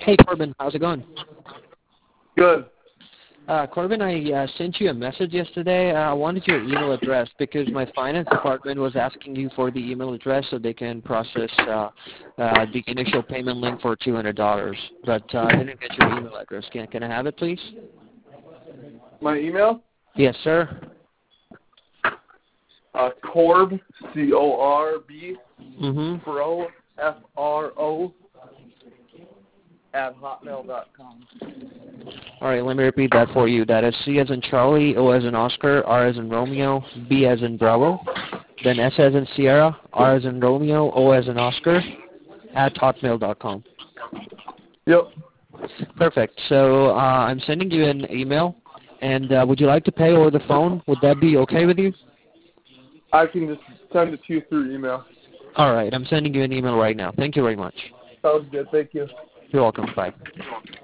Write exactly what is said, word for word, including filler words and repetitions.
Hey, Corbin, how's it going? Good. Uh, Corbin, I uh, sent you a message yesterday. Uh, I wanted your email address because my finance department was asking you for the email address so they can process uh, uh, the initial payment link for two hundred dollars. But uh, I didn't get your email address. Can, can I have it, please? My email? Yes, sir. Uh, Corb, C O R B, Mm-hmm. Fro, F R O, at hotmail dot com. All right, let me repeat that for you. That is C as in Charlie, O as in Oscar, R as in Romeo, B as in Bravo, then S as in Sierra, R as in Romeo, O as in Oscar, at hotmail dot com. Yep. Perfect. So uh, I'm sending you an email, and uh, would you like to pay over the phone? Would that be okay with you? I can just send it to you through email. All right, I'm sending you an email right now. Thank you very much. Sounds good. Thank you. You're welcome. Bye.